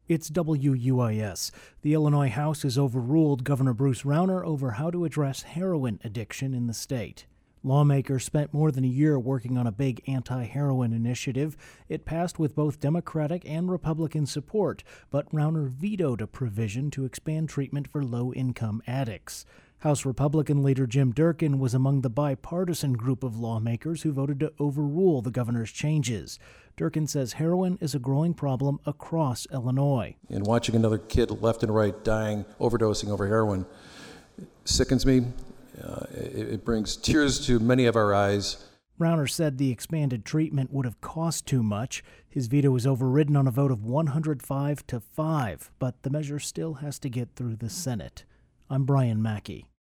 It's WUIS. The Illinois House has overruled Governor Bruce Rauner over how to address heroin addiction in the state. Lawmakers spent more than a year working on a big anti-heroin initiative. It passed with both Democratic and Republican support, but Rauner vetoed a provision to expand treatment for low-income addicts. House Republican leader Jim Durkin was among the bipartisan group of lawmakers who voted to overrule the governor's changes. Durkin says heroin is a growing problem across Illinois. And watching another kid left and right dying, overdosing over heroin, sickens me. It brings tears to many of our eyes. Rauner said the expanded treatment would have cost too much. His veto was overridden on a vote of 105 to 5, but the measure still has to get through the Senate. I'm Brian Mackey.